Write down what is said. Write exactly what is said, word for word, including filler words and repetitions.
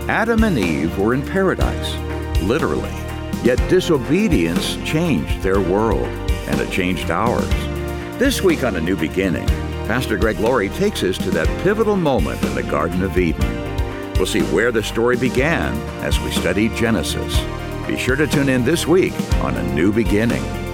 Adam and Eve were in paradise, literally. Yet disobedience changed their world, and it changed ours. This week on A New Beginning, Pastor Greg Laurie takes us to that pivotal moment in the Garden of Eden. We'll see where the story began as we study Genesis. Be sure to tune in this week on A New Beginning.